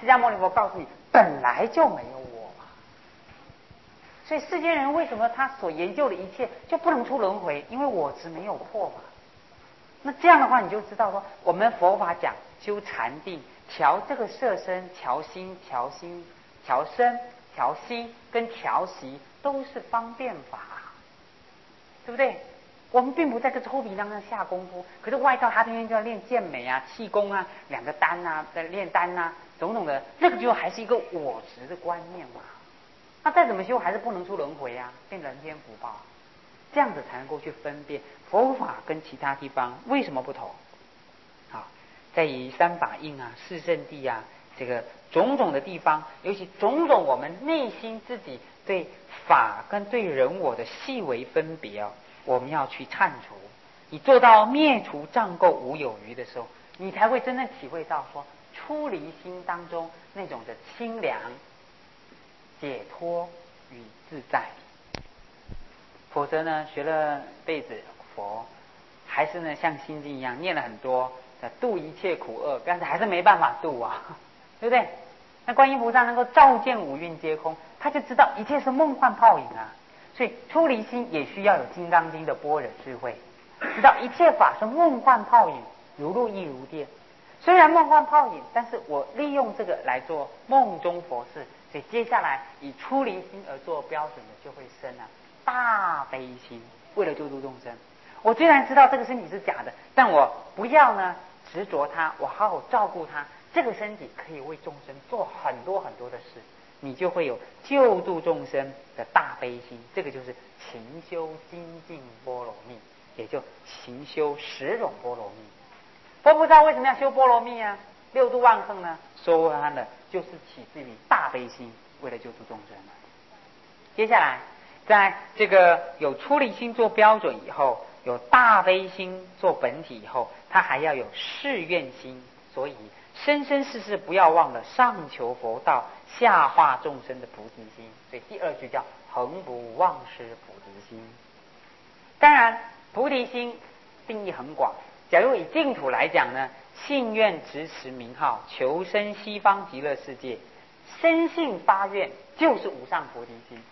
释迦牟尼佛告诉你，本来就没有我嘛。所以世间人为什么他所研究的一切就不能出轮回？因为我执没有破嘛。那这样的话，你就知道说，我们佛法讲修禅定，调这个色身，调心，调身，调心跟调息都是方便法，对不对？我们并不在这抽皮当中下功夫，可是外道他天天就要练健美啊、气功啊、两个丹啊、在炼丹啊，种种的，那个就还是一个我执的观念嘛。那再怎么修，还是不能出轮回啊，变人天福报。这样子才能够去分辨佛法跟其他地方为什么不同啊，在于三法印啊、四圣谛啊，这个种种的地方，尤其种种我们内心自己对法跟对人我的细微分别啊，我们要去忏除。你做到灭除障垢无有余的时候，你才会真正体会到说出离心当中那种的清凉、解脱与自在。否则呢，学了辈子佛，还是呢像心经一样念了很多，度一切苦厄，但是还是没办法度啊，对不对？那观音菩萨能够照见五蕴皆空，他就知道一切是梦幻泡影啊。所以出离心也需要有金刚经的般若智慧，知道一切法是梦幻泡影，如露亦如电。虽然梦幻泡影，但是我利用这个来做梦中佛事，所以接下来以出离心而做标准的，就会生啊大悲心，为了救度众生。我虽然知道这个身体是假的，但我不要呢执着它，我好好照顾它。这个身体可以为众生做很多很多的事，你就会有救度众生的大悲心。这个就是勤修精进波罗蜜，也就勤修10种波罗蜜。佛菩萨为什么要修波罗蜜啊？六度万行呢？说完了就是起自于大悲心，为了救度众生。接下来在这个有出离心做标准以后，有大悲心做本体以后，他还要有誓愿心。所以生生世世不要忘了上求佛道，下化众生的菩提心。所以第二句叫恒不忘失菩提心。当然菩提心定义很广，假如以净土来讲呢，信愿执持名号，求生西方极乐世界，深信发愿就是无上菩提心。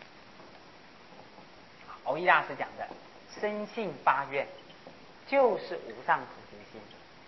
蕅益大师讲的深信发愿就是无上菩提心。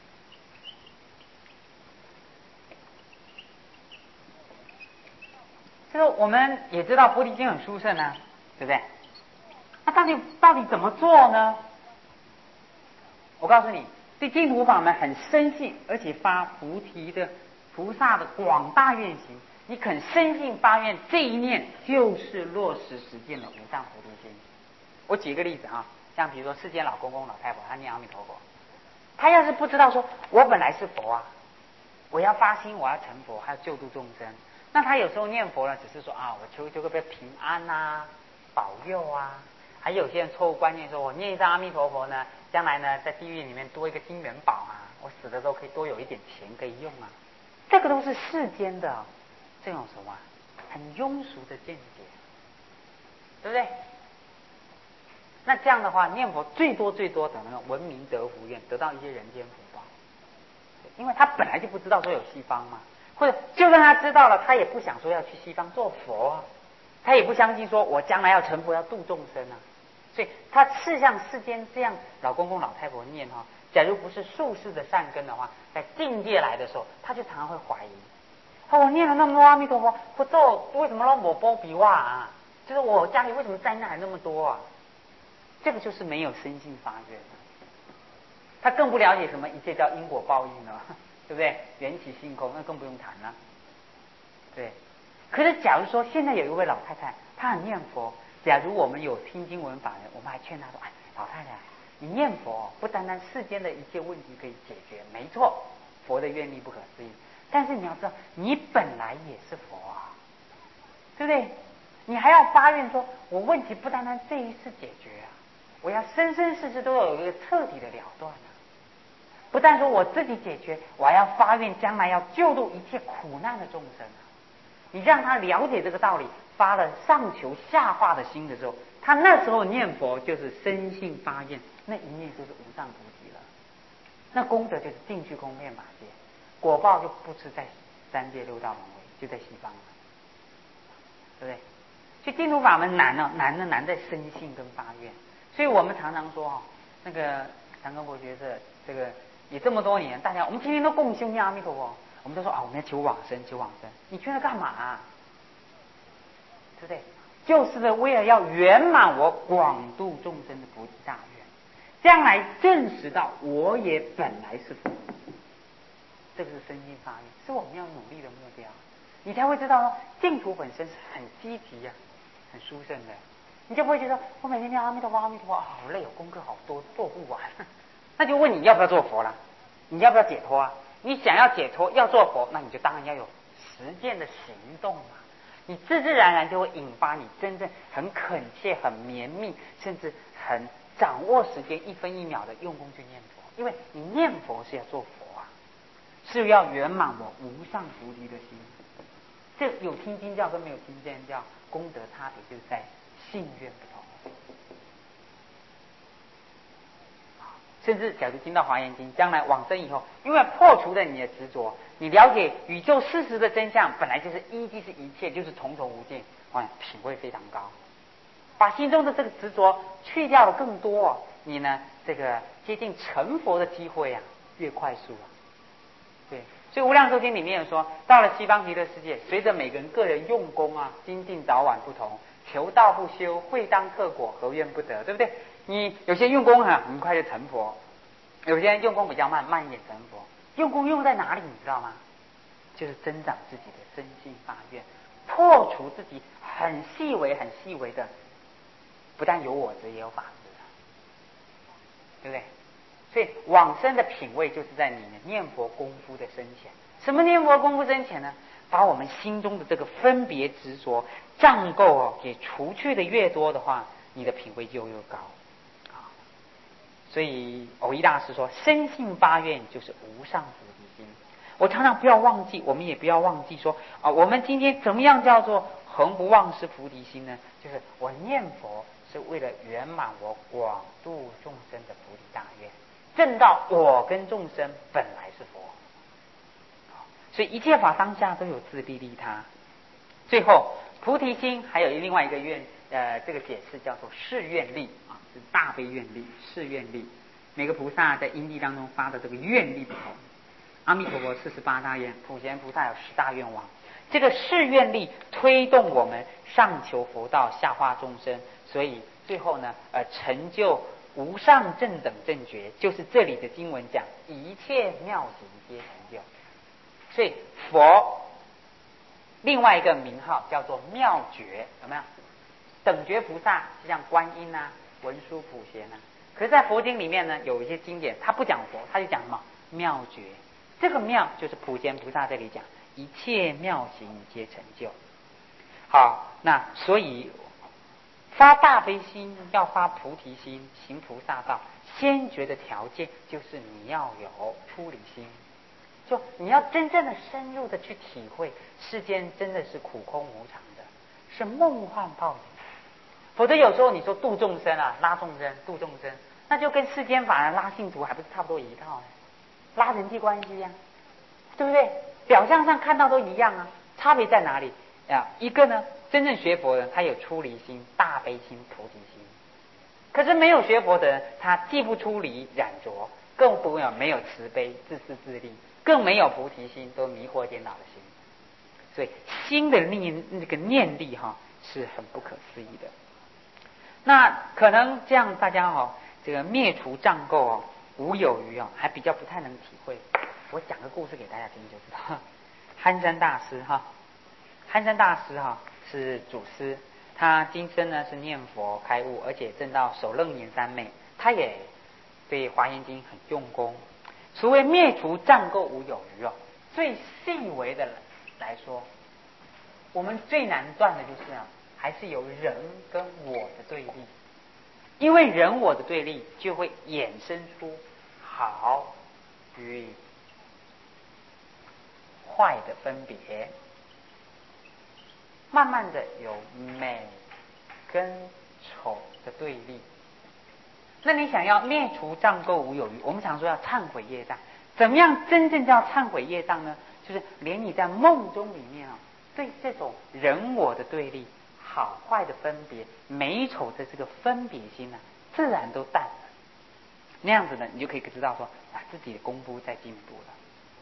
这个我们也知道菩提心很殊胜啊，对不对？那到底怎么做呢？我告诉你，对净土法门很深信，而且发菩提的菩萨的广大愿行，你肯深信发愿，这一念就是落实实践的无上菩提心。我举一个例子啊，像比如说世间老公公老太婆，他念阿弥陀佛，他要是不知道说我本来是佛啊，我要发心，我要成佛，还要救度众生，那他有时候念佛呢，只是说啊，我求个平安啊，保佑啊。还有些人错误观念说，我念一张阿弥陀佛呢，将来呢在地狱里面多一个金元宝啊，我死的时候可以多有一点钱可以用啊。这个都是世间的这种什么很庸俗的见解，对不对？那这样的话，念佛最多的那个闻名得福愿，得到一些人间福报，因为他本来就不知道说有西方嘛，或者就算他知道了，他也不想说要去西方做佛啊，他也不相信说我将来要成佛要度众生啊，所以他是像世间这样老公公老太婆念哈，假如不是术士的善根的话，在境界来的时候，他就常常会怀疑，我念了那么多阿弥陀佛，不做为什么让我波比哇啊？就是我家里为什么灾难还那么多啊？这个就是没有深信发愿，他更不了解什么一切叫因果报应了，对不对？缘起性空，那更不用谈了。对，可是假如说现在有一位老太太，她很念佛，假如我们有听经闻法的，我们还劝她说：“哎，老太太，你念佛不单单世间的一切问题可以解决，没错，佛的愿力不可思议。但是你要知道，你本来也是佛啊，对不对？你还要发愿说，我问题不单单这一次解决啊。”我要生生世世都要有一个彻底的了断啊！不但说我自己解决，我还要发愿将来要救度一切苦难的众生啊！你让他了解这个道理，发了上求下化的心的时候，他那时候念佛就是深信发愿，那一念就是无上菩提了。那功德就是尽虚空遍法界，果报就不是在三界六道轮回，就在西方了，对不对？所以净土法门难哦，难在生信跟发愿。所以我们常常说哦，那个长庚国学社这个也这么多年，大家我们天天都共修念阿弥陀佛，我们都说啊，我们要求往生，求往生。你去那干嘛啊？对不对？就是为了要圆满我广度众生的菩提大愿，将来证实到我也本来是佛。这个是生信发愿，是我们要努力的目标。你才会知道净土本身是很积极啊，很殊胜的。你就不会觉得我每天念阿弥陀佛，阿弥陀佛，好累哦，功课好多，做不完。那就问你要不要做佛了？你要不要解脱啊？你想要解脱，要做佛，那你就当然要有实践的行动嘛。你自然而然就会引发你真正很恳切、很绵密，甚至很掌握时间一分一秒的用功去念佛。因为你念佛是要做佛啊，是要圆满我无上菩提的心。这有听经教跟没有听经教功德差别，就是在信愿不同。甚至假如听到华严经，将来往生以后，因为破除了你的执着，你了解宇宙事实的真相，本来就是一即是一切，就是重重无尽，品位非常高。把心中的这个执着去掉了更多，你呢这个接近成佛的机会啊越快速啊。对，所以无量寿经里面有说，到了西方极乐世界，随着每个人个人用功啊，精进早晚不同，求道不修，会当克果，何愿不得，对不对？你有些用功很快就成佛，有些人用功比较慢，慢一点成佛。用功用在哪里，你知道吗？就是增长自己的真心发愿，破除自己很细微的，不但有我执，也有法执，对不对？所以往生的品位就是在你的念佛功夫的深浅。什么念佛功夫深浅呢？把我们心中的这个分别执着障垢给除去的越多的话，你的品位就越高。所以藕益大师说，深信发愿就是无上菩提心。我常常不要忘记，我们也不要忘记说啊，我们今天怎么样叫做恒不忘失菩提心呢？就是我念佛是为了圆满我广度众生的菩提大愿，证到我跟众生本来是佛。所以一切法当下都有自利利他。最后菩提心还有另外一个愿，这个解释叫做誓愿力啊，是大悲愿力、誓愿力。每个菩萨在因地当中发的这个愿力不同。阿弥陀佛48大愿，普贤菩萨有10大愿望。这个誓愿力推动我们上求佛道，下化众生，所以最后呢，成就无上正等正觉，就是这里的经文讲一切妙行皆成就。所以佛另外一个名号叫做妙觉，有没有？等觉菩萨就像观音啊、文殊普贤啊。可是，在佛经里面呢，有一些经典他不讲佛，他就讲什么妙觉。这个妙就是普贤菩萨这里讲一切妙行皆成就。好，那所以发大悲心要发菩提心，行菩萨道，先决的条件就是你要有出离心。就你要真正的深入的去体会世间真的是苦空无常的，是梦幻泡影。否则有时候你说度众生啊，拉众生度众生，那就跟世间法人拉信徒还不是差不多一套呢？拉人际关系啊，对不对？表象上看到都一样啊，差别在哪里啊？一个呢，真正学佛的人他有出离心、大悲心、菩提心，可是没有学佛的人，他既不出离染着，更不没有慈悲自私自利，更没有菩提心，都迷惑颠倒的心。所以心的那个念力是很不可思议的。那可能这样大家这个灭除障垢无有余还比较不太能体会。我讲个故事给大家听就知道。憨山大师憨山大师是祖师，他今生呢是念佛开悟，而且证到首楞严三昧，他也对华严经很用功。所谓灭除障垢无有余最细微的来说，我们最难断的就是还是有人跟我的对立，因为人我的对立就会衍生出好与坏的分别，慢慢的有美跟丑的对立。那你想要灭除障垢无有余，我们常说要忏悔业障，怎么样真正叫忏悔业障呢？ 就是连你在梦中里面啊，对这种人我的对立、好坏的分别、美丑的这个分别心呢，自然都淡了。那样子呢，你就可以知道说自己的功夫在进步了。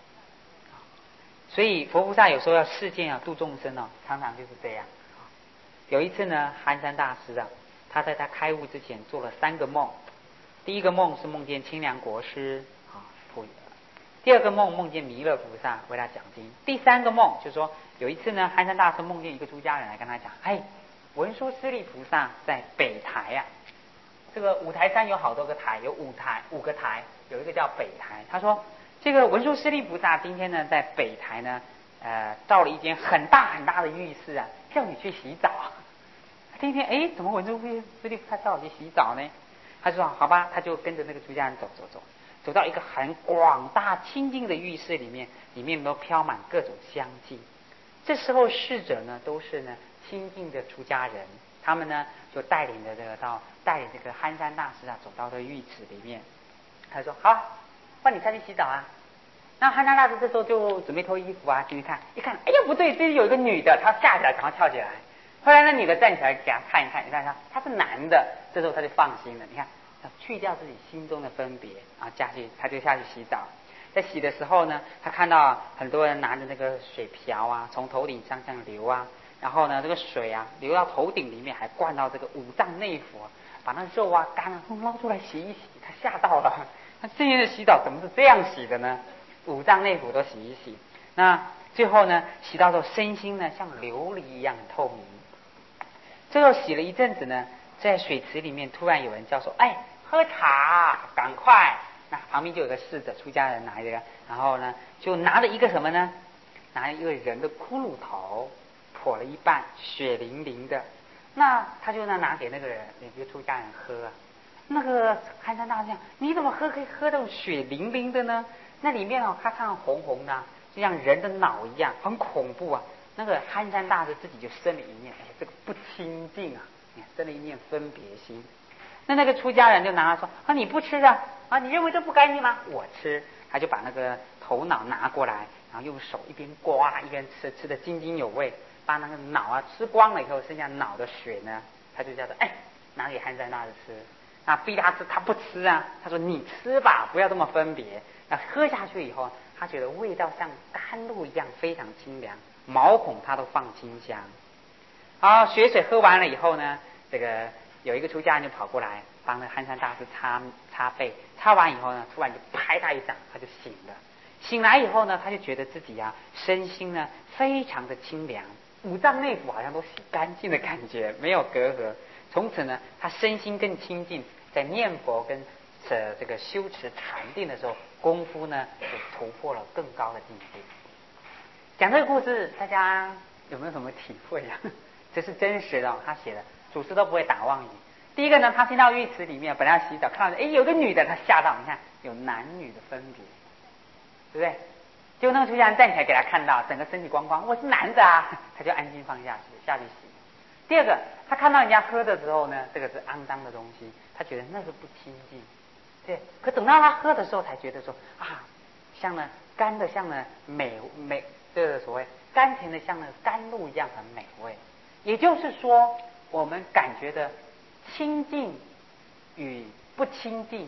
所以佛菩萨有时候要示见度众生常常就是这样。有一次呢，寒山大师他在他开悟之前做了3个梦。第一个梦是梦见清凉国师第二个梦梦见弥勒菩萨为他讲经。第3个梦就是说，有一次呢，寒山大师梦见一个出家人来跟他讲，文殊师利菩萨在北台这个五台山有好多个台，有5个台，有一个叫北台。他说这个文殊师利菩萨今天呢在北台呢造了一间很大很大的浴室叫你去洗澡。今天怎么文殊师利菩萨叫我去洗澡呢？他说好吧，他就跟着那个出家人走到一个很广大清净的浴室里面，里面都飘满各种香气。这时候侍者呢都是呢清净的出家人，他们呢就带领这个寒山大师走到这个浴池里面。他说好，换你下去洗澡那寒山大师这时候就准备脱衣服进去看，一看哎呀不对，这里有一个女的，他吓起来赶快跳起来。后来那女的站起来给他看一看，你看他是男的，这时候他就放心了。你看他去掉自己心中的分别他就下去洗澡。在洗的时候呢，他看到很多人拿着那个水瓢从头顶上这样流然后呢这个水流到头顶里面，还灌到这个五脏内腑，把那肉肝捞出来洗一洗。他吓到了，他这样的洗澡怎么是这样洗的呢？五脏内腑都洗一洗。那最后呢洗到之后，身心呢像琉璃一样很透明。最后洗了一阵子呢，在水池里面突然有人叫说喝茶赶快。那旁边就有个侍者出家人拿一个，然后呢就拿了一个什么呢？拿一个人的骷髅头，破了一半，血淋淋的。那他就拿给那个出家人喝那个寒山大师讲，你怎么可以喝这种血淋淋的呢？那里面他看红红的就像人的脑一样，很恐怖那个寒山大师自己就生了一念，这个不清净生了一念分别心。那个出家人就拿来说你不吃你认为这不干净吗？我吃。他就把那个头脑拿过来，然后用手一边刮一边吃，吃得津津有味。把那个脑吃光了以后，剩下脑的血呢，他就叫做拿给寒山大师吃。逼他吃，他不吃他说你吃吧，不要这么分别。喝下去以后，他觉得味道像甘露一样非常清凉，毛孔他都放清香。好，血水喝完了以后呢，这个有一个出家人就跑过来帮那个寒山大师擦背，擦完以后呢，突然就拍他一掌，他就醒了。醒来以后呢，他就觉得自己身心呢非常的清凉，五脏内腑好像都洗干净的感觉，没有隔阂。从此呢，他身心更清净，在念佛跟这个修持禅定的时候，功夫呢就突破了更高的境界。讲这个故事，大家有没有什么体会这是真实的他写的，祖师都不会打妄语。第一个呢，他进到浴池里面，本来要洗澡，看到有个女的，他吓到，你看有男女的分别，对不对？结果那个出家人站起来给他看到，整个身体光光，我是男的他就安心放下去洗。第二个，他看到人家喝的时候呢，这个是肮脏的东西，他觉得那是不清净。对，可等到他喝的时候，才觉得说像呢甘的像呢美，这个所谓甘甜的像呢甘露一样很美味。也就是说，我们感觉的清净与不清净，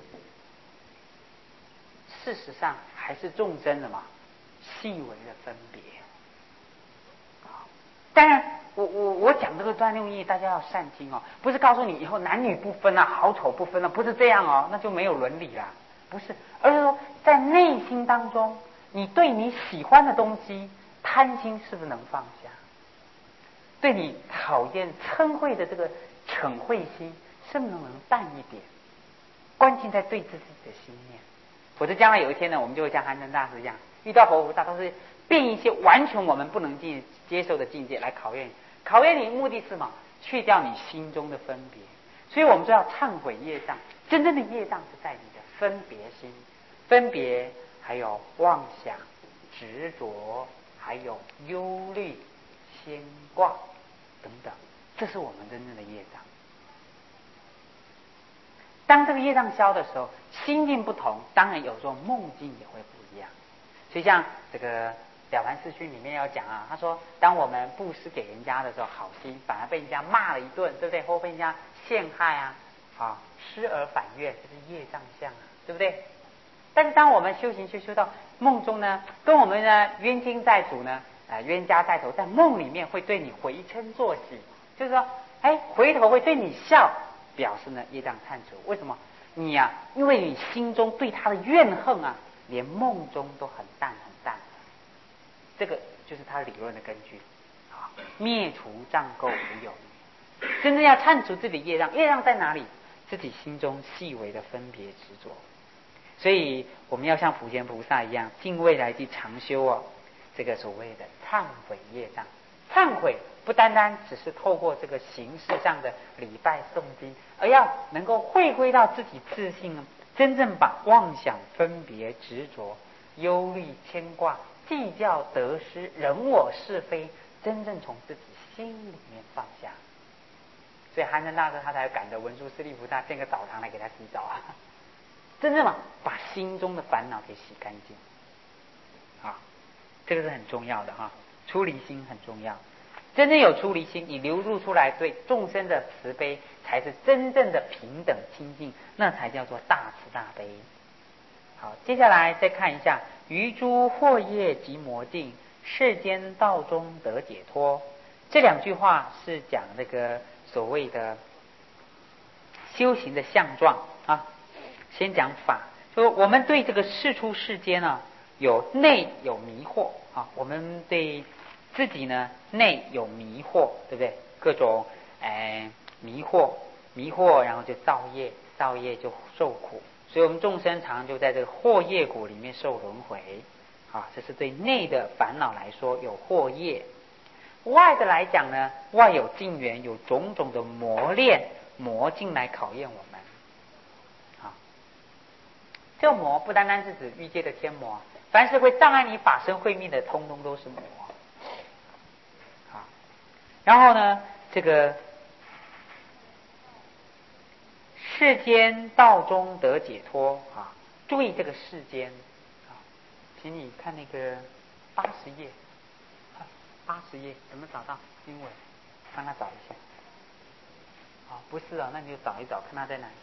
事实上还是众生的细微的分别。当然我讲这个段用意，大家要善听不是告诉你以后男女不分好丑不分不是这样那就没有伦理啦，不是，而是说在内心当中，你对你喜欢的东西贪心是不是能放下？对你讨厌嗔恚的这个嗔恚心是不是能淡一点？关键在对自己的心念，否则将来有一天呢，我们就会像寒山大师一样，遇到佛菩萨都是变一些完全我们不能接受的境界来考验你。考验你目的是什么？去掉你心中的分别。所以我们说要忏悔业障，真正的业障是在你的分别心，分别还有妄想、执着，还有忧虑、牵挂等等，这是我们真正的业障。当这个业障消的时候，心境不同，当然有时候梦境也会不一样。所以像这个了凡四训里面要讲啊，他说当我们布施给人家的时候，好心反而被人家骂了一顿，对不对？或被人家陷害啊，失而反愿，这是业障相啊，对不对？但是当我们修行修到梦中呢，跟我们呢冤亲债主呢，冤家债主在梦里面会对你回嗔作喜，就是说，回头会对你笑，表示呢业障忏除。为什么？你啊，因为你心中对他的怨恨啊，连梦中都很淡很淡，这个就是他理论的根据。灭除障垢无有，真正要忏除自己的业障，业障在哪里？自己心中细微的分别执着。所以我们要像普贤菩萨一样，尽未来去常修这个所谓的忏悔业障。忏悔不单单只是透过这个形式上的礼拜诵经，而要能够回归到自己自信，真正把妄想分别执着、忧虑牵挂、计较得失、人我是非，真正从自己心里面放下。所以寒山大师他才赶着文殊师利菩萨建个澡堂来给他洗澡啊，真正把心中的烦恼给洗干净啊，这个是很重要的哈。出离心很重要，真正有出离心，你流露出来对众生的慈悲，才是真正的平等清净，那才叫做大慈大悲。好，接下来再看一下余诸惑业及魔境，世间道中得解脱。这两句话是讲那个所谓的修行的相状啊。先讲法，说我们对这个世出世间有内有迷惑啊，我们对自己呢内有迷惑，对不对？各种迷惑，然后就造业就受苦，所以我们众生常常就在这个惑业谷里面受轮回啊。这是对内的烦恼来说有惑业。外的来讲呢，外有境缘，有种种的磨练魔境来考验我们。这个魔不单单是指欲界的天魔，凡是会障碍你法身慧命的，通通都是魔。然后呢，这个世间道中得解脱啊，注意这个世间啊，请你看那个80页，80页有没有找到经文？帮他找一下。不是那你就找一找，看他在哪里。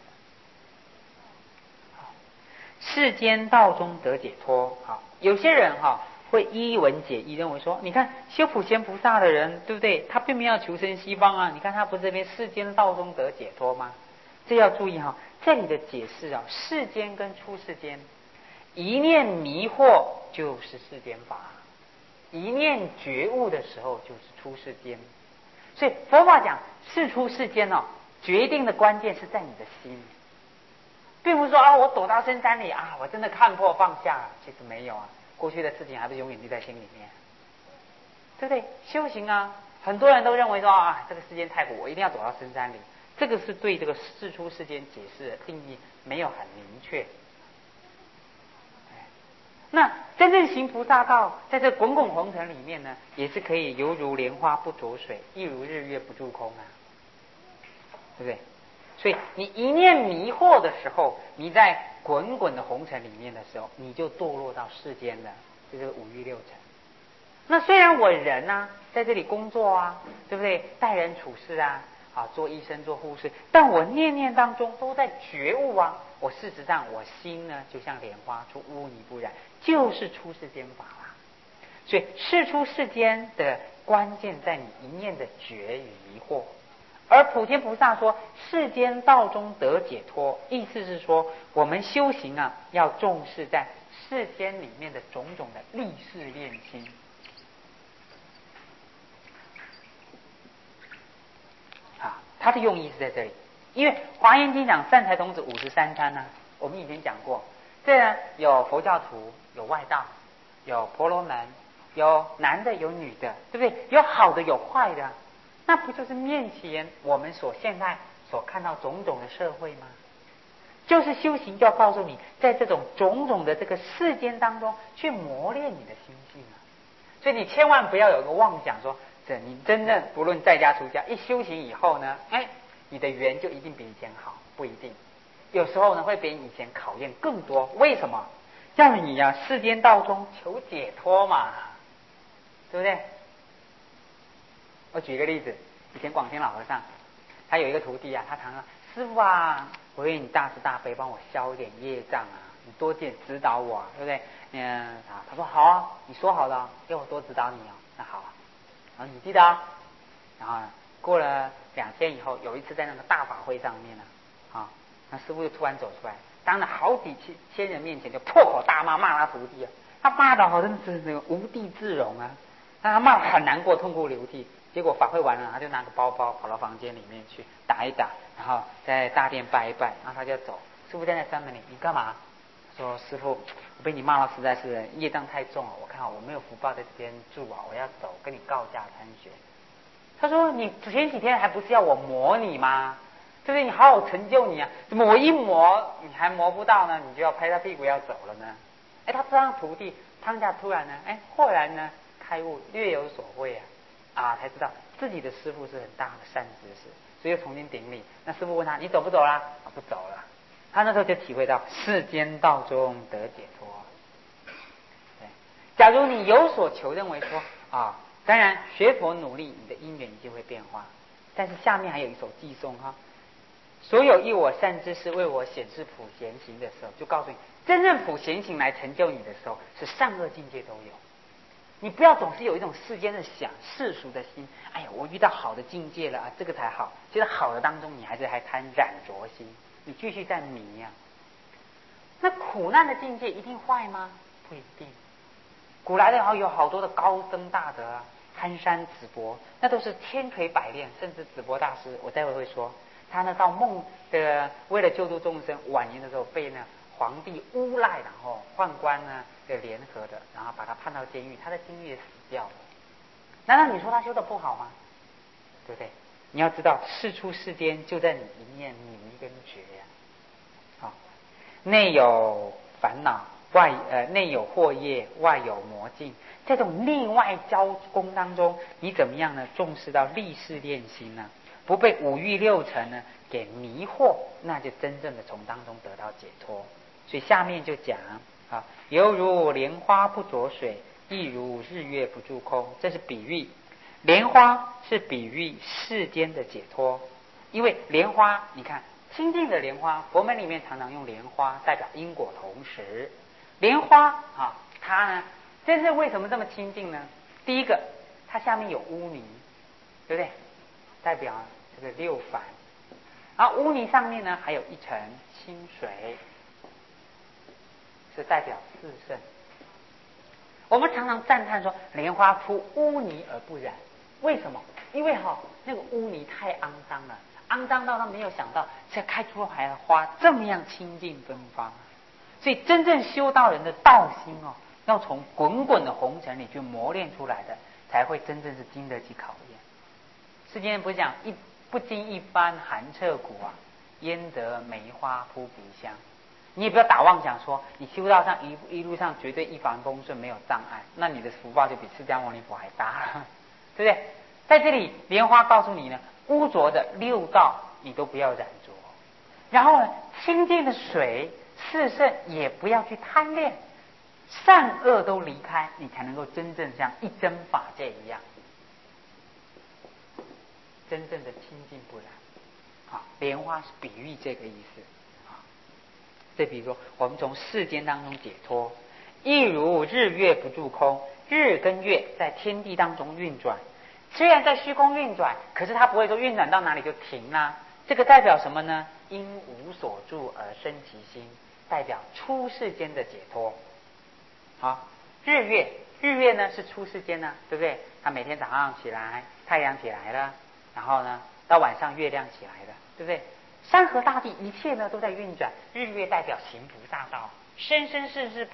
世间道中得解脱。好，有些人会依文解义，认为说，你看修普贤菩萨的人，对不对？他并没有求生西方啊，你看他不是这边世间道中得解脱吗？这要注意这里的解释世间跟出世间，一念迷惑就是世间法，一念觉悟的时候就是出世间。所以佛法讲世出世间决定的关键是在你的心，并不是说我躲到深山里我真的看破放下了，其实没有过去的事情还不是永远记在心里面，对不对？修行很多人都认为说这个世间太苦，我一定要躲到深山里，这个是对这个世出世间解释的定义没有很明确。那真正行菩萨道，在这滚滚红尘里面呢，也是可以犹如莲花不着水，亦如日月不住空对不对？所以你一念迷惑的时候，你在滚滚的红尘里面的时候，你就堕落到世间了，就是五欲六尘。那虽然我人在这里工作对不对？待人处事做医生做护士，但我念念当中都在觉悟我事实上我心呢就像莲花出污泥不染，就是出世间法啦。所以世出世间的关键在你一念的觉与迷惑。而普天菩萨说世间道中得解脱，意思是说我们修行要重视在世间里面的种种的历事练心。他的用意是在这里，因为华严经讲善财童子53参我们以前讲过，这有佛教徒，有外道，有婆罗门，有男的有女的，对不对？有好的有坏的，那不就是面前我们现在所看到种种的社会吗？就是修行就要告诉你，在这种种种的这个世间当中去磨练你的心性所以你千万不要有个妄想说，你真正不论在家出家，一修行以后呢，你的缘就一定比以前好，不一定。有时候呢会比以前考验更多。为什么？让你世间道中求解脱嘛。 对不对？我举一个例子，以前广天老和尚，他有一个徒弟啊，他常说：“师父啊，我愿你大慈大悲，帮我消一点业障啊，你多点指导我、啊，对不对？”他说：“好啊，你说好的，要我多指导你哦。”那好啊，然后你记得啊。然后过了2天以后，有一次在那个大法会上面呢，那师父就突然走出来，当着好几千人面前就破口大骂他徒弟啊，他骂的好像是那个无地自容啊，但他骂得很难过，痛哭流涕。结果法会完了，他就拿个包包跑到房间里面去打一打，然后在大殿拜一拜，然后他就走。师父站在山门里，你干嘛？说师父，我被你骂到实在是业障太重了，我看我没有福报在这边住啊，我要走，跟你告假参学。他说：“你前几天还不是要我磨你吗？对不对？你好好成就你啊！怎么我一磨你还磨不到呢？你就要拍他屁股要走了呢？”他这样徒弟当下突然呢，豁然呢开悟，略有所慧啊，才知道自己的师父是很大的善知识，所以又重新顶礼。那师父问他：“你走不走啦？”不走了。他那时候就体会到世间道中得解脱。对，假如你有所求，认为说当然学佛努力，你的因缘就会变化。但是下面还有一首偈颂所有依我善知识为我显示普贤行的时候，就告诉你，真正普贤行来成就你的时候，是善恶境界都有。你不要总是有一种世间的想世俗的心，哎呀，我遇到好的境界了啊，这个才好。其实好的当中，你还贪染着心，你继续在迷啊。那苦难的境界一定坏吗？不一定。古来的有好多的高僧大德啊，憨山子伯，那都是天垂百炼，甚至子伯大师，我待会会说，他呢到为了救度众生，晚年的时候被皇帝诬赖，然后宦官呢的联合的，然后把他判到监狱，他在监狱也死掉了。难道你说他修的不好吗？对不对？你要知道，事出世间就在你一念迷跟觉呀。内有烦恼，内有惑业，外有魔境。在这种内外交攻当中，你怎么样呢？重视到立誓练心呢？不被五欲六尘呢给迷惑，那就真正的从当中得到解脱。所以下面就讲犹如莲花不着水，亦如日月不住空。这是比喻，莲花是比喻世间的解脱。因为莲花，你看清净的莲花，佛门里面常常用莲花代表因果同时。莲花它呢，真正为什么这么清净呢？第一个，它下面有污泥，对不对？代表这个六凡。而污泥上面呢，还有一层清水，是代表四圣。我们常常赞叹说，莲花出污泥而不染，为什么？因为那个污泥太肮脏了，肮脏到他没有想到，这开出来的花这么样清净芬芳。所以真正修道人的道心要从滚滚的红尘里去磨练出来的，才会真正是经得起考验。世间人不是讲不经一番寒彻骨焉得梅花扑鼻香。你也不要打妄想说你修道上一路上绝对一帆风顺没有障碍，那你的福报就比释迦牟尼佛还大了，对不对？在这里莲花告诉你呢，污浊的六道你都不要染着，然后呢清净的水四圣也不要去贪恋，善恶都离开，你才能够真正像一真法界一样，真正的清净不染。莲花是比喻这个意思。这比如说我们从世间当中解脱，亦如日月不住空。日跟月在天地当中运转，虽然在虚空运转，可是它不会说运转到哪里就停啦。这个代表什么呢？因无所住而生其心，代表出世间的解脱。日月呢是出世间呢，对不对？它每天早上起来，太阳起来了，然后呢到晚上月亮起来了，对不对？山河大地一切呢都在运转，日月代表行菩萨道，生生世世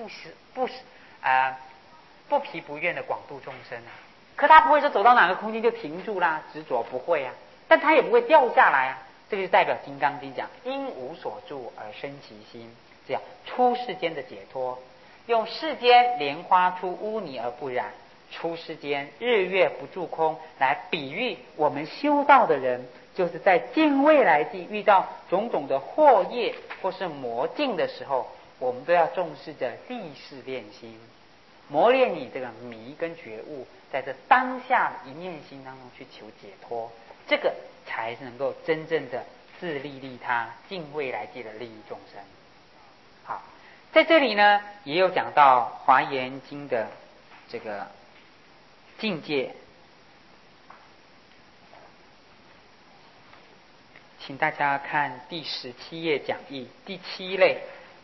不疲不厌的广度众生可他不会说走到哪个空间就停住啦，执着不会但他也不会掉下来这个就代表金刚经讲因无所住而生其心，这样出世间的解脱。用世间莲花出污泥而不染，出世间日月不住空，来比喻我们修道的人，就是在近未来际遇到种种的惑业或是魔境的时候，我们都要重视着立誓练心。 磨练你这个迷跟觉悟，在这当下一念心当中去求解脱，这个才是能够真正的自利利他，尽未来际的利益众生。好，在这里呢，也有讲到华严经的这个境界，请大家看第17页讲义第7类，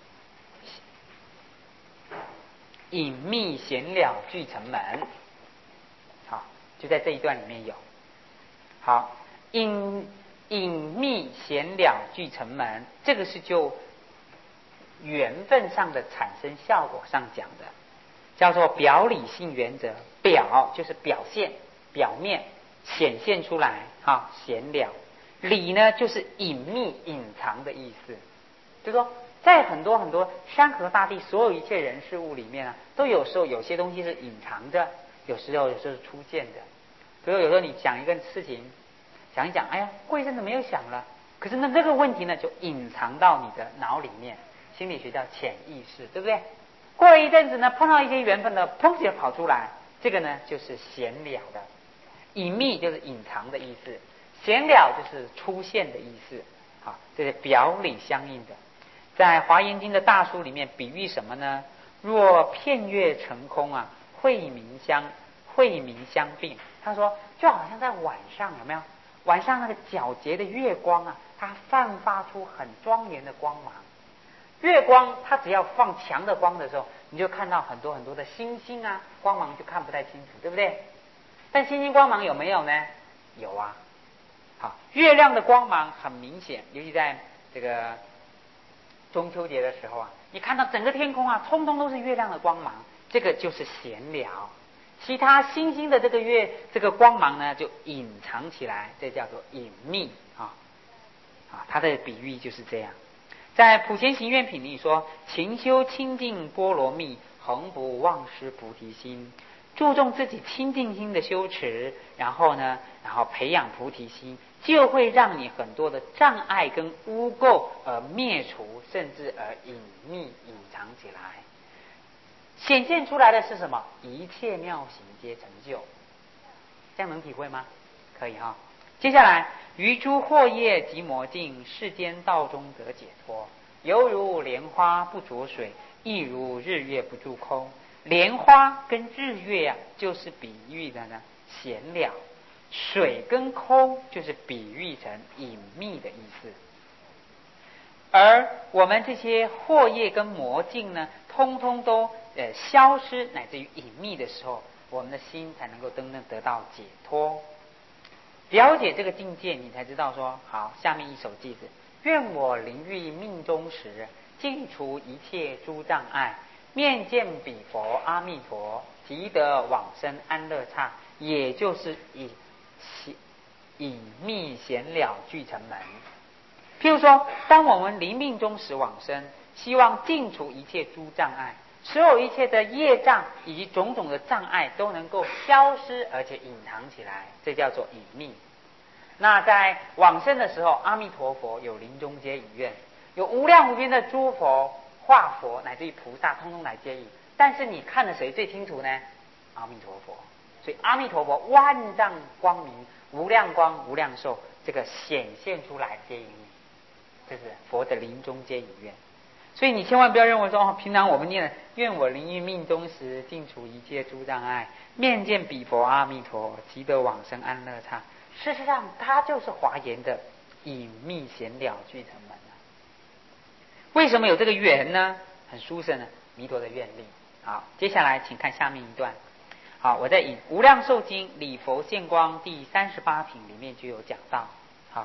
隐秘闲了俱成门。好，就在这一段里面有。好，隐秘闲了俱成门，这个是就缘分上的产生效果上讲的，叫做表里性原则。表就是表现、表面显现出来，闲了。理呢就是隐秘、隐藏的意思，就是说在很多很多山河大地所有一切人事物里面啊，都有时候有些东西是隐藏着，有时候是出现的。比如有时候你想一个事情，想一想，哎呀，过一阵子没有想了，可是呢这个问题呢就隐藏到你的脑里面，心理学叫潜意识，对不对？过了一阵子呢，碰到一些缘分呢，砰就跑出来，这个呢就是闲了的。隐秘就是隐藏的意思，闲了就是出现的意思。好，这是表里相应的。在华严经的大书里面比喻什么呢？若片月成空啊，慧明相并。他说就好像在晚上，有没有？晚上那个皎洁的月光啊，它散发出很庄严的光芒。月光它只要放强的光的时候，你就看到很多很多的星星啊，光芒就看不太清楚，对不对？但星星光芒有没有呢？有啊。好，月亮的光芒很明显，尤其在这个中秋节的时候啊，你看到整个天空啊，通通都是月亮的光芒，这个就是闲了。其他星星的这个光芒呢，就隐藏起来，这叫做隐秘啊。它的比喻就是这样。在普贤行愿品里说，勤修清净波罗蜜，恒不忘失菩提心。注重自己清净心的修持，然后培养菩提心，就会让你很多的障碍跟污垢灭除，甚至隐秘隐藏起来。显现出来的是什么？一切妙行皆成就。这样能体会吗？可以哈。接下来，于诸惑业及魔境，世间道中得解脱。犹如莲花不着水，亦如日月不住空。莲花跟日月啊，就是比喻的呢闲了；水跟空就是比喻成隐秘的意思。而我们这些惑业跟魔境呢，通通都消失乃至于隐秘的时候，我们的心才能够真正得到解脱。了解这个境界，你才知道说，好，下面一首偈子：愿我临欲命终时，尽除一切诸障碍，面见彼佛阿弥陀，即得往生安乐刹。也就是隐秘闲了俱成门。譬如说，当我们临命终时往生，希望尽除一切诸障碍，所有一切的业障以及种种的障碍都能够消失，而且隐藏起来，这叫做隐秘。那在往生的时候，阿弥陀佛有临终接引愿，有无量无边的诸佛化佛乃至于菩萨，通通来接引。但是你看了谁最清楚呢？阿弥陀佛。所以阿弥陀佛万丈光明、无量光、无量寿，这个显现出来接引你。这是佛的临终接引愿。所以你千万不要认为说，平常我们念愿我临于命终时，尽除一切诸障碍，面见彼佛阿弥陀，即得往生安乐刹。事实上它就是华严的隐秘闲了俱成门。为什么有这个缘呢？很殊胜的弥陀的愿力。好，接下来请看下面一段。好，我在《无量寿经·礼佛现光》第38品里面就有讲到。好，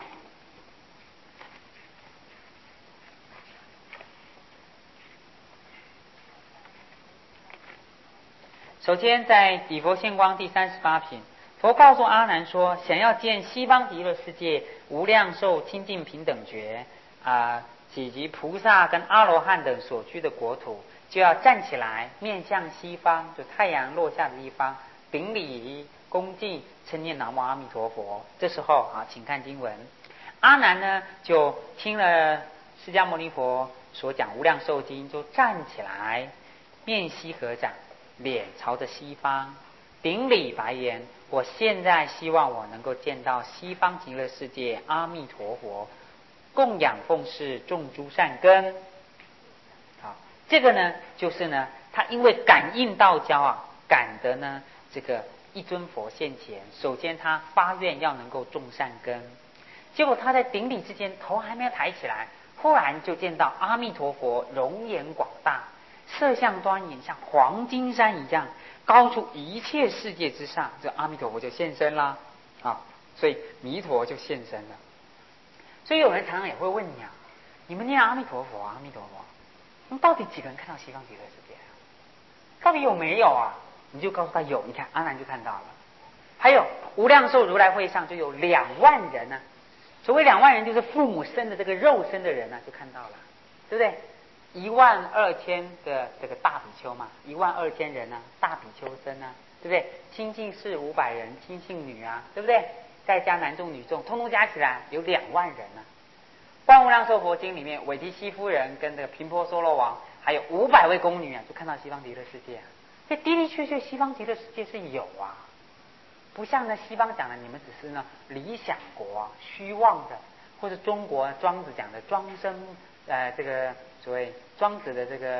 首先在《礼佛现光》第38品，佛告诉阿难说，想要见西方极乐世界无量寿清净平等觉以及菩萨跟阿罗汉等所居的国土，就要站起来面向西方，就太阳落下的地方，顶礼恭敬称念南无阿弥陀佛。这时候请看经文。阿难呢就听了释迦牟尼佛所讲无量寿经，就站起来面西合掌， 脸朝着西方，顶礼白言：我现在希望我能够见到西方极乐世界阿弥陀佛，供养奉事种诸善根。好，这个呢，就是呢，他因为感应道交啊，感得呢这个一尊佛现前，首先他发愿要能够种善根，结果他在顶礼之间头还没有抬起来，忽然就见到阿弥陀佛容颜广大，色相端严，像黄金山一样，高出一切世界之上，这阿弥陀佛就现身啦。啊，所以弥陀就现身了。所以有人常常也会问你啊，你们念阿弥陀佛，阿弥陀佛，那到底几个人看到西方极乐世界啊？到底有没有啊？你就告诉他有，你看阿难就看到了。还有无量寿如来会上就有2万人呢、所谓2万人，就是父母生的这个肉身的人呢、就看到了，对不对？12000的这个大比丘嘛，12000人啊，大比丘僧啊，对不对？亲近士500人，亲信女啊，对不对？再加男众女众，通通加起来有2万人啊。观无量寿佛经里面，韦提希夫人跟这个频婆娑罗王，还有500位宫女啊，就看到西方极乐世界啊。这的的确确，西方极乐世界是有啊，不像呢西方讲的，你们只是呢理想国啊，虚妄的，或者中国庄子讲的庄生，这个所谓庄子的这个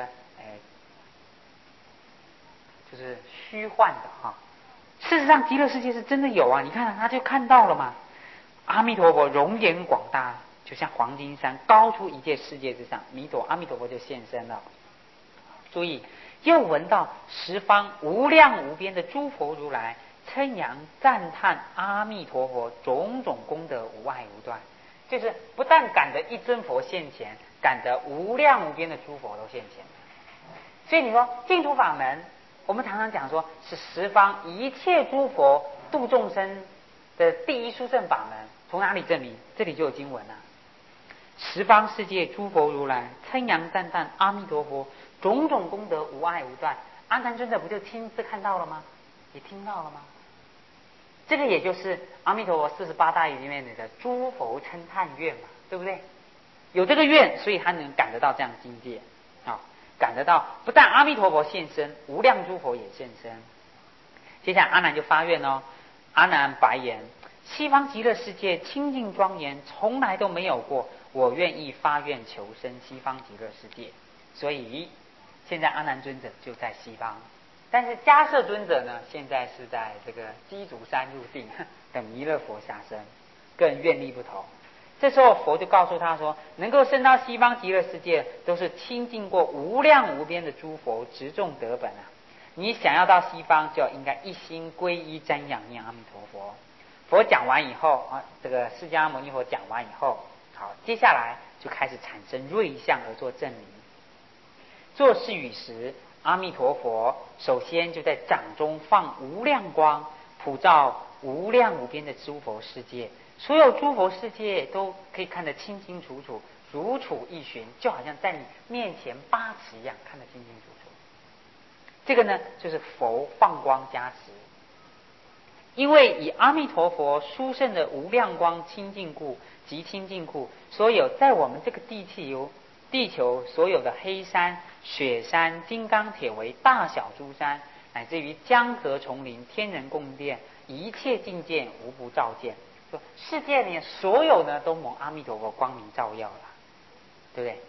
就是虚幻的哈。事实上，极乐世界是真的有啊，你看他就看到了嘛。阿弥陀佛容颜广大，就像黄金山，高出一切世界之上，阿弥陀佛就现身了。注意，又闻到十方无量无边的诸佛如来称扬赞叹阿弥陀佛种种功德无碍无断，就是不但感得一尊佛现前，感得无量无边的诸佛都现前。所以你说净土法门，我们常常讲说是十方一切诸佛度众生的第一殊胜法门，从哪里证明？这里就有经文了。十方世界诸佛如来称扬赞叹阿弥陀佛种种功德无碍无断，阿难尊者不就亲自看到了吗？也听到了吗？这个也就是阿弥陀佛48大愿里面的诸佛称叹愿嘛，对不对？有这个愿，所以他能感得到这样境界啊，感得到不但阿弥陀佛现身，无量诸佛也现身。接下来阿难就发愿哦，阿难白言：西方极乐世界清净庄严，从来都没有过，我愿意发愿求生西方极乐世界。所以现在阿难尊者就在西方，但是迦摄尊者呢，现在是在这个鸡足山入定，等弥勒佛下生，更愿力不同。这时候佛就告诉他说，能够升到西方极乐世界，都是亲近过无量无边的诸佛，直众得本啊。你想要到西方，就应该一心皈依瞻仰念阿弥陀佛。佛讲完以后啊，这个释迦牟尼佛讲完以后，好，接下来就开始产生瑞相而做证明。做事语时，阿弥陀佛首先就在掌中放无量光，普照无量无边的诸佛世界，所有诸佛世界都可以看得清清楚楚，如处一寻，就好像在你面前8尺一样，看得清清楚楚。这个呢，就是佛放光加持。因为以阿弥陀佛殊胜的无量光清净故及清净故，所有在我们这个地球所有的黑山、雪山、金刚铁为大小诸山，乃至于江河丛林、天人宫殿，一切境界无不照见。说世界里所有呢，都蒙阿弥陀佛光明照耀了，对不对？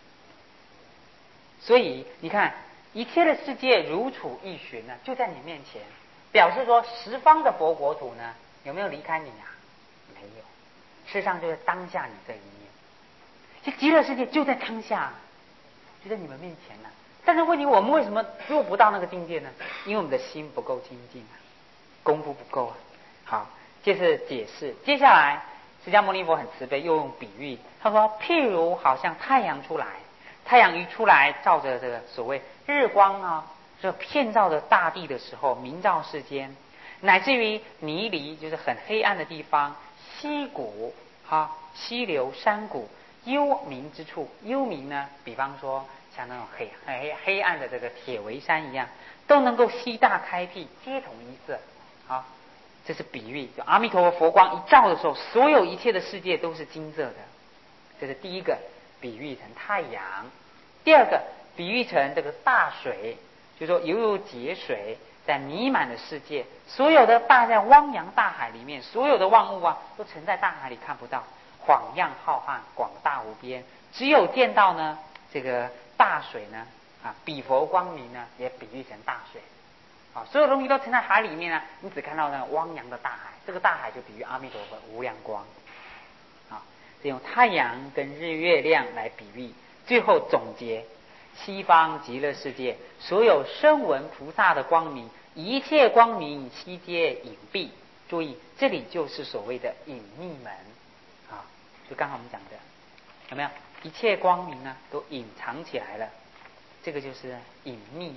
所以你看，一切的世界如处一寻呢，就在你面前，表示说十方的佛国土呢，有没有离开你啊？没有，事实上就是当下你这一念。这极乐世界就在当下，就在你们面前呢。但是问题，我们为什么做不到那个境界呢？因为我们的心不够清净啊，功夫不够啊。好，这是解释。接下来，释迦牟尼佛很慈悲，又用比喻，他说：譬如好像太阳出来，太阳一出来，照着这个所谓日光啊，这遍照着大地的时候，明照世间，乃至于泥离，就是很黑暗的地方，溪谷溪流、山谷。幽冥之处，幽冥呢，比方说像那种黑暗的这个铁围山一样，都能够悉大开辟，皆同一色。好，这是比喻，就阿弥陀佛佛光一照的时候，所有一切的世界都是金色的。这是第一个比喻成太阳。第二个比喻成这个大水， 就说犹如劫水在弥满的世界，所有的在汪洋大海里面，所有的万物啊，都沉在大海里看不到，晃漾浩瀚，广大无边。只有见到呢，这个大水呢，比佛光明呢，也比喻成大水。所有东西都沉在海里面呢，你只看到那个汪洋的大海，这个大海就比喻阿弥陀佛无量光。是用太阳跟月亮来比喻，最后总结西方极乐世界所有声闻菩萨的光明，一切光明悉皆隐蔽。注意，这里就是所谓的隐秘门就刚才我们讲的，有没有？一切光明呢都隐藏起来了，这个就是隐秘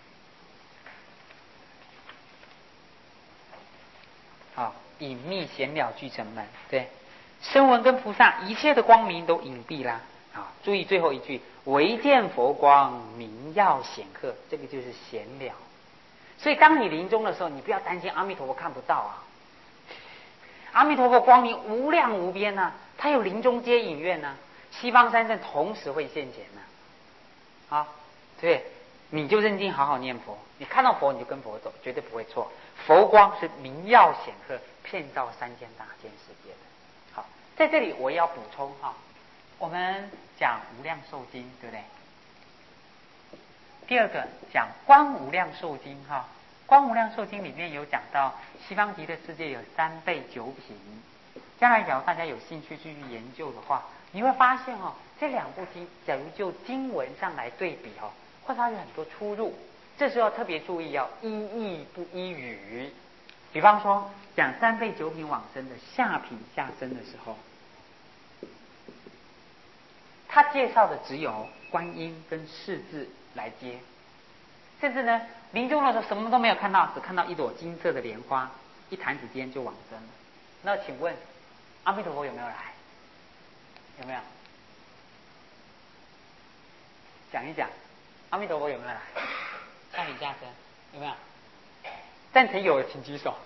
隐秘显了俱成门。对，声闻跟菩萨一切的光明都隐蔽啦。注意最后一句，唯见佛光明耀显赫，这个就是显了。所以当你临终的时候，你不要担心阿弥陀佛看不到阿弥陀佛光明无量无边他有临终接引愿西方三圣同时会现前对，你就认真好好念佛，你看到佛你就跟佛走，绝对不会错。佛光是明耀显赫，遍照三千大千世界的。好，在这里我也要补充我们讲无量寿经，对不对？第二个讲观无量寿经观无量寿经里面有讲到西方极乐世界有3倍9品。将来假如大家有兴趣继续研究的话，你会发现这2部经假如就经文上来对比会发现很多出入。这时候特别注意要依义不依语。比方说讲3倍9品往生的下品下生的时候，他介绍的只有观音跟世字来接，甚至呢临终的时候什么都没有看到，只看到一朵金色的莲花，一弹指间就往生了。那请问阿弥陀佛有没有来？有没有？讲一讲阿弥陀佛有没有来？下品下生有没有？赞成有的请举手。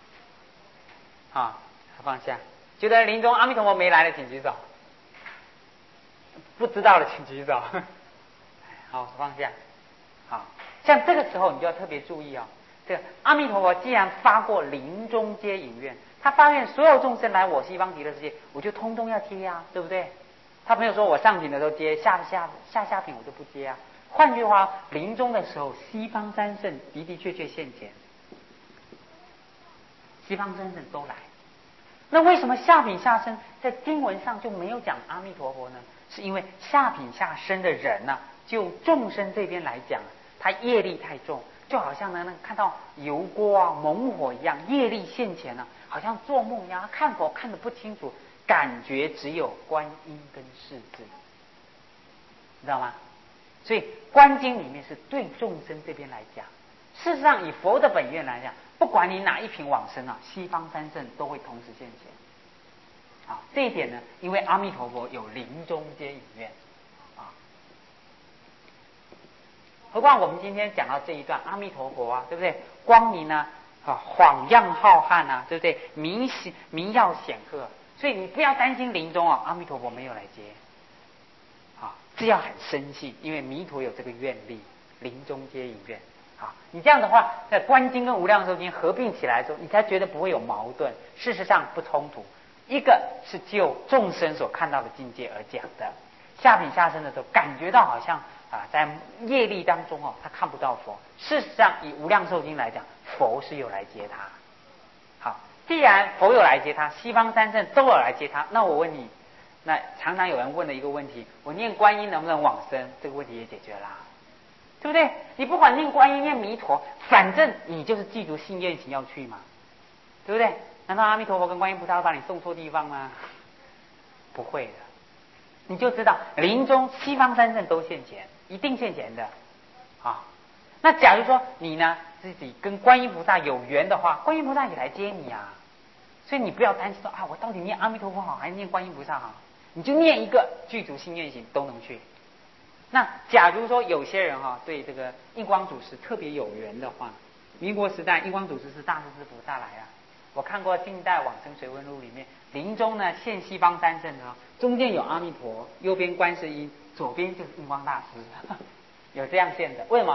放下。觉得临终阿弥陀佛没来的请举手。不知道的请举手。好，放下。好，像这个时候你就要特别注意这个阿弥陀佛既然发过临终接引愿，他发愿所有众生来我西方极乐世界，我就通通要接对不对？他没有说我上品的时候接，下品我就不接换句话，临终的时候西方三圣的的确确现前，西方三圣都来。那为什么下品下生在经文上就没有讲阿弥陀佛呢？是因为下品下生的人就众生这边来讲，他业力太重，就好像呢看到油锅猛火一样，业力现前好像做梦一样，看佛看得不清楚，感觉只有观音跟世字，知道吗？所以观经里面是对众生这边来讲。事实上以佛的本愿来讲，不管你哪一品往生西方三圣都会同时现前。这一点呢，因为阿弥陀佛有临终接引愿何况我们今天讲到这一段，阿弥陀佛对不对？光明晃漾浩瀚对不对？明耀显赫，所以你不要担心临终阿弥陀佛没有来接这要很深信，因为弥陀有这个愿力，临终接引愿你这样的话，在观经跟无量寿经合并起来的时候，你才觉得不会有矛盾，事实上不冲突。一个是就众生所看到的境界而讲的，下品下生的时候感觉到好像在业力当中他看不到佛。事实上以无量寿经来讲，佛是有来接他。好，既然佛有来接他，西方三圣都有来接他，那我问你，那常常有人问的一个问题，我念观音能不能往生？这个问题也解决啦，对不对？你不管念观音念弥陀，反正你就是记住信愿行要去嘛，对不对？难道阿弥陀佛跟观音菩萨会把你送错地方吗？不会的，你就知道临终西方三圣都现前，一定现前的那假如说你呢自己跟观音菩萨有缘的话，观音菩萨也来接你所以你不要担心说我到底念阿弥陀佛好还是念观音菩萨好？你就念一个具足信愿行都能去。那假如说有些人对这个印光祖师特别有缘的话，民国时代印光祖师是大势至菩萨来我看过近代往生随文录里面，临终呢现西方三圣中间有阿弥陀，右边观世音，左边就是印光大师有这样现的。为什么？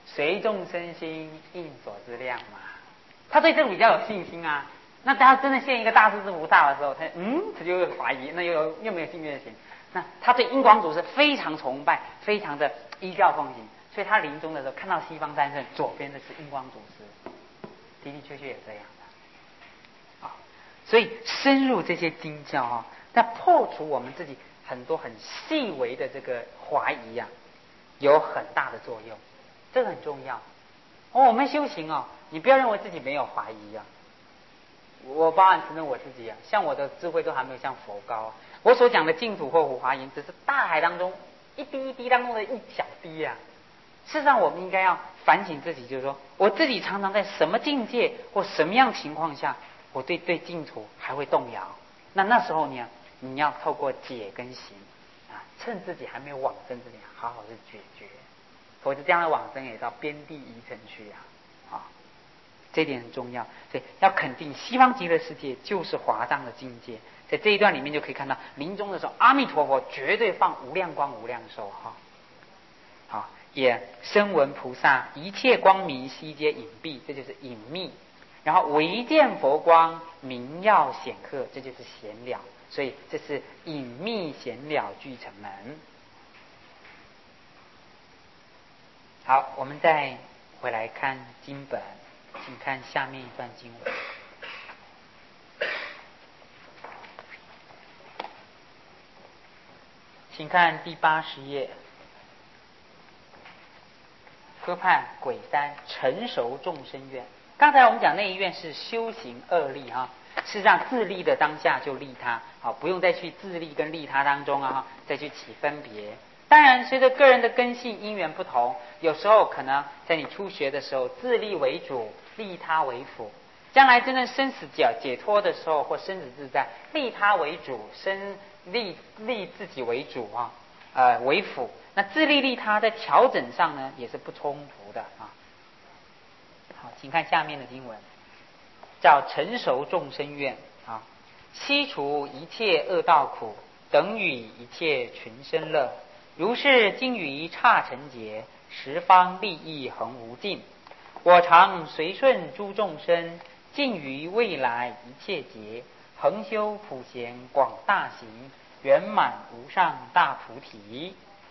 随众生心，应所知量嘛。他对这个比较有信心啊。那当他真的现一个大势至菩萨的时候，他就会怀疑，那又没有信愿行。那他对印光祖师非常崇拜，非常的依教奉行，所以他临终的时候看到西方三圣，左边的是印光祖师，的的确确也这样的。所以深入这些经教啊，那破除我们自己很多很细微的这个怀疑啊，有很大的作用，这个很重要。我们修行你不要认为自己没有怀疑啊。我包含承认我自己啊，像我的智慧都还没有像佛高。我所讲的净土或普华严，只是大海当中一滴一滴当中的一小滴啊。事实上，我们应该要反省自己，就是说，我自己常常在什么境界或什么样情况下，我对净土还会动摇。那时候你要透过解跟行啊，趁自己还没有往生之前，好好的解决，否则将来往生也到边地疑尘去啊。这一点很重要，所以要肯定西方极乐世界就是华藏的境界。在这一段里面就可以看到，临终的时候，阿弥陀佛绝对放无量光、无量寿也声闻菩萨一切光明悉皆隐蔽，这就是隐秘。然后唯见佛光明耀显赫，这就是显了。所以这是隐秘显了俱成门。好，我们再回来看经本。请看下面一段经文，请看第80页，科判癸三成熟众生愿。刚才我们讲那一愿是修行恶利事实上自利的当下就利他，不用再去自利跟利他当中再去起分别。当然随着个人的根性因缘不同，有时候可能在你初学的时候自利为主，利他为辅，将来真正生死解脱的时候或生死自在，利他为主，利自己为主为辅。那自利利他在调整上呢也是不冲突的好，请看下面的经文，叫成熟众生愿悉除一切恶道苦，等与一切群生乐。如是经于刹尘劫，十方利益恒无尽。我常随顺诸众生，尽于未来一切劫，恒修普贤广大行，圆满无上大菩提。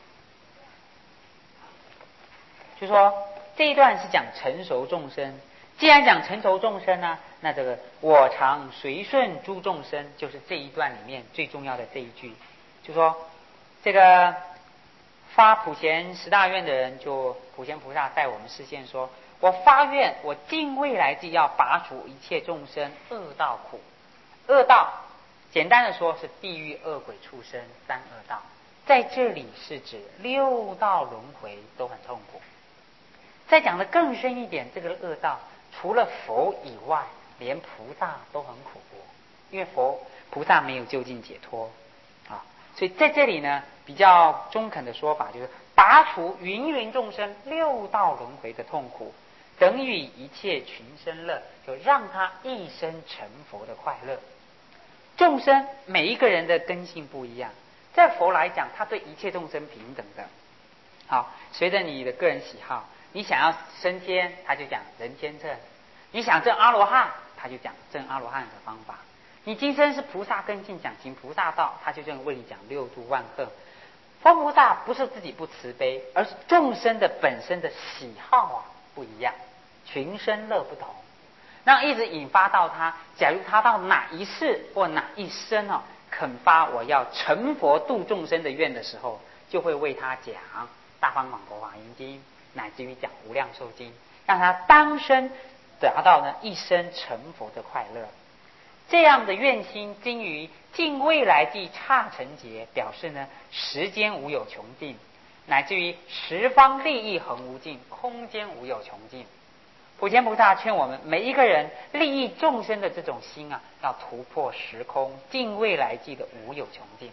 就说这一段是讲成熟众生。既然讲成熟众生呢，那这个我常随顺诸众生，就是这一段里面最重要的这一句。就说这个发普贤10大愿的人，就普贤菩萨在我们示现说，我发愿，我尽未来际要拔除一切众生恶道苦。恶道简单的说是地狱、恶鬼、畜生三恶道，在这里是指6道轮回都很痛苦。再讲的更深一点，这个恶道除了佛以外，连菩萨都很苦，因为菩萨没有究竟解脱所以在这里呢，比较中肯的说法就是拔除芸芸众生6道轮回的痛苦，等于一切群生乐，就让他一生成佛的快乐。众生每一个人的根性不一样，在佛来讲，他对一切众生平等的。随着你的个人喜好，你想要升天，他就讲人天正；你想证阿罗汉，他就讲证阿罗汉的方法。你今生是菩萨根性，讲行菩萨道，他就这样为你讲6度万壑。佛菩萨不是自己不慈悲，而是众生的本身的喜好不一样，群生乐不同，那一直引发到他，假如他到哪一世或哪一生肯发我要成佛度众生的愿的时候，就会为他讲大方广佛华严经，乃至于讲无量寿经，让他当生达到呢一生成佛的快乐。这样的愿心经于尽未来际刹尘劫，表示呢时间无有穷尽，乃至于十方利益恒无尽，空间无有穷尽。普贤菩萨劝我们每一个人利益众生的这种心要突破时空，尽未来际的无有穷尽。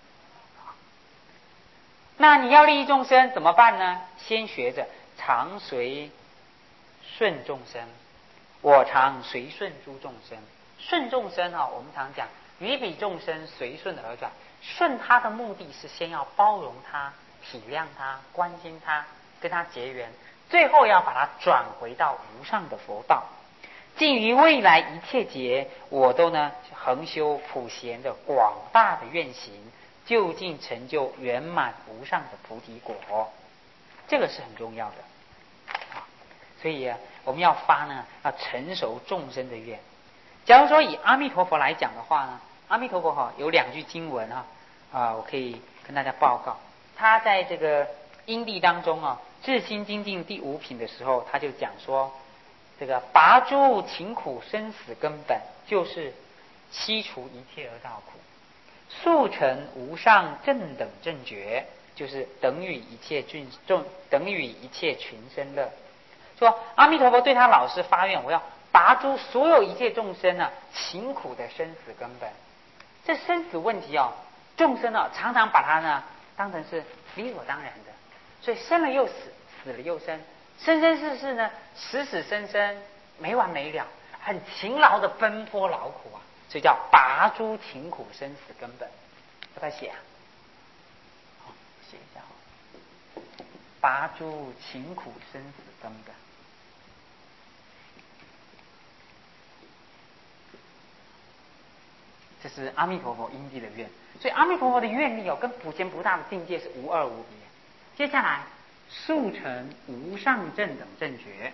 那你要利益众生怎么办呢？先学着常随顺众生，我常随顺诸众生。顺众生我们常讲于彼众生随顺而转，顺他的目的是先要包容他、体谅他、关心他，跟他结缘， 最后要把它转回到无上的佛道。尽于未来一切劫，我都呢恒修普贤的广大的愿行，究竟成就圆满无上的菩提果。这个是很重要的啊。所以我们要发呢，要成熟众生的愿。假如说以阿弥陀佛来讲的话呢，阿弥陀佛有2句经文我可以跟大家报告。他在这个因地当中至心精进第5品的时候，他就讲说，这个拔诸勤苦生死根本，就是悉除一切恶道苦，速成无上正等正觉，就是等于一切群生乐。说阿弥陀佛对他老师发愿，我要拔诸所有一切众生勤苦的生死根本。这生死问题众生常常把它呢当成是理所当然的，所以生了又死，死了又生，生生世世呢死死生生没完没了，很勤劳的奔波劳苦所以叫拔诸勤苦生死根本。要不要写好，写一下拔诸勤苦生死根本。这是阿弥陀佛因地的愿，所以阿弥陀佛的愿力跟普贤菩萨的境界是无二无别。接下来速成无上正等正觉，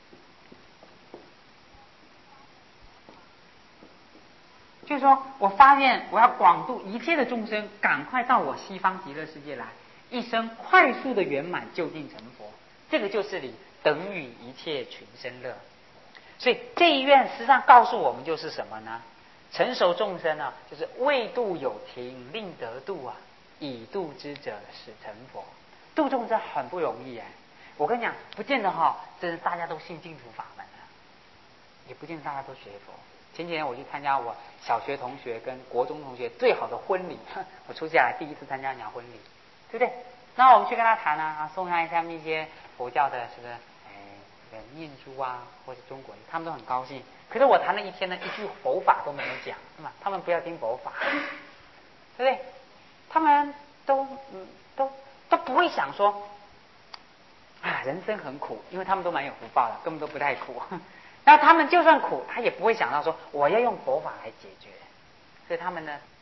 就是说我发愿我要广度一切的众生，赶快到我西方极乐世界来，一生快速的圆满究竟成佛。这个就是你等于一切群生乐。所以这一愿实际上告诉我们就是什么呢？成熟众生就是未度有情，令得度已度之者始成佛。度众生很不容易我跟你讲，不见得真是大家都信净土法门也不见得大家都学佛。前几天我去参加我小学同学跟国中同学最好的婚礼，我出下来第一次参加人家婚礼，对不对？那我们去跟他谈送他一些佛教的这个念珠或者中国人，他们都很高兴。可是我谈了一天呢，一句佛法都没有讲，是吗？他们不要听佛法，对不对？他们都不会想说人生很苦，因为他们都蛮有福报的，根本都不太苦。那他们就算苦，他也不会想到说我要用佛法来解决。所以他们呢